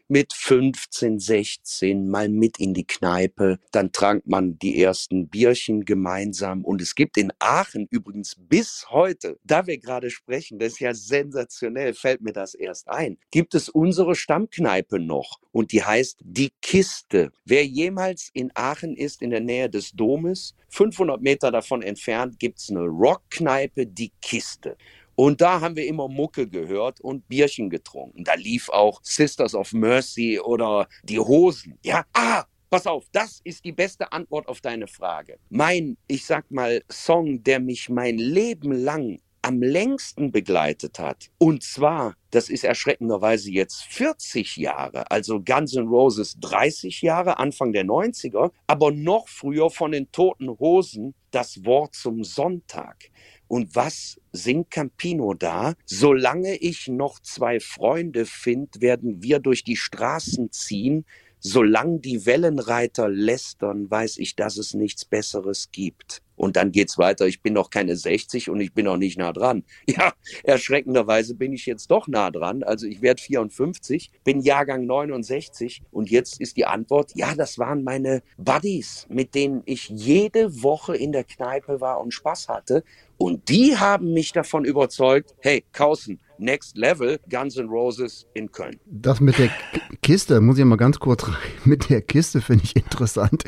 mit 15, 16 mal mit in die Kneipe. Dann trank man die ersten Bierchen gemeinsam. Und es gibt in Aachen übrigens bis heute, da wir gerade sprechen, das ist ja sensationell, fällt mir das erst ein, gibt es unsere Stammkneipe noch. Und die heißt Die Kiste. Wer jemals in Aachen ist, in der Nähe des Domes, 500 Meter davon entfernt, gibt's eine Rockkneipe, Die Kiste. Und da haben wir immer Mucke gehört und Bierchen getrunken. Da lief auch Sisters of Mercy oder die Hosen. Ja, pass auf, das ist die beste Antwort auf deine Frage. Ich sag mal, Song, der mich mein Leben lang am längsten begleitet hat. Und zwar, das ist erschreckenderweise jetzt 40 Jahre, also Guns N' Roses 30 Jahre, Anfang der 90er, aber noch früher von den Toten Hosen, das Wort zum Sonntag. Und was singt Campino da? Solange ich noch zwei Freunde find, werden wir durch die Straßen ziehen. Solange die Wellenreiter lästern, weiß ich, dass es nichts Besseres gibt. Und dann geht's weiter. Ich bin noch keine 60 und ich bin noch nicht nah dran. Ja, erschreckenderweise bin ich jetzt doch nah dran. Also ich werde 54, bin Jahrgang 69 und jetzt ist die Antwort, ja, das waren meine Buddies, mit denen ich jede Woche in der Kneipe war und Spaß hatte. Und die haben mich davon überzeugt, hey, Kausen, Next Level, Guns N' Roses in Köln. Das mit der Kiste, muss ich mal ganz kurz rein. Mit der Kiste finde ich interessant.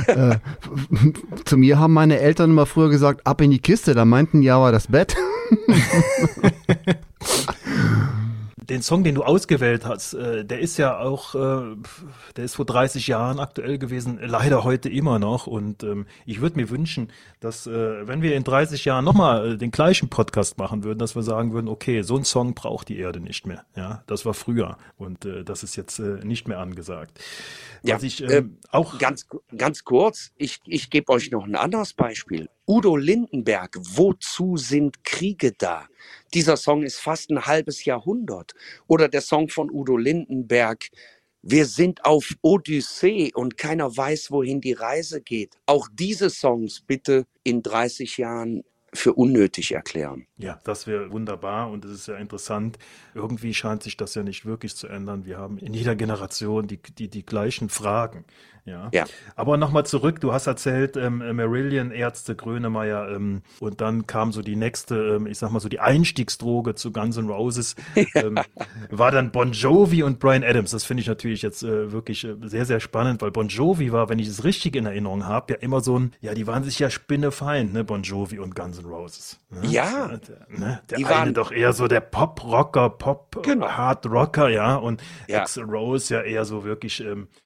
Zu mir haben meine Eltern immer früher gesagt, ab in die Kiste, da meinten die aber das Bett. Den Song, den du ausgewählt hast, der ist ja auch, der ist vor 30 Jahren aktuell gewesen, leider heute immer noch. Und ich würde mir wünschen, dass, wenn wir in 30 Jahren nochmal den gleichen Podcast machen würden, dass wir sagen würden, okay, so ein Song braucht die Erde nicht mehr. Ja, das war früher und das ist jetzt nicht mehr angesagt. Ja, auch ganz kurz, ich gebe euch noch ein anderes Beispiel. Udo Lindenberg, Wozu sind Kriege da? Dieser Song ist fast ein halbes Jahrhundert. Oder der Song von Udo Lindenberg, Wir sind auf Odyssee und keiner weiß, wohin die Reise geht. Auch diese Songs bitte in 30 Jahren für unnötig erklären. Ja, das wäre wunderbar und es ist ja interessant. Irgendwie scheint sich das ja nicht wirklich zu ändern. Wir haben in jeder Generation die gleichen Fragen. Ja. Aber nochmal zurück, du hast erzählt, Marillion, Ärzte, Grönemeyer und dann kam so die nächste, ich sag mal so die Einstiegsdroge zu Guns N' Roses, war dann Bon Jovi und Bryan Adams. Das finde ich natürlich jetzt wirklich sehr, sehr spannend, weil Bon Jovi war, wenn ich es richtig in Erinnerung habe, ja immer so ein, ja, die waren sich ja spinnefeind, ne, Bon Jovi und Guns N' Roses. Ne? Ja. Der eine waren doch eher so der Pop-Rocker, genau. Hard-Rocker, ja, und Axl Rose ja eher so wirklich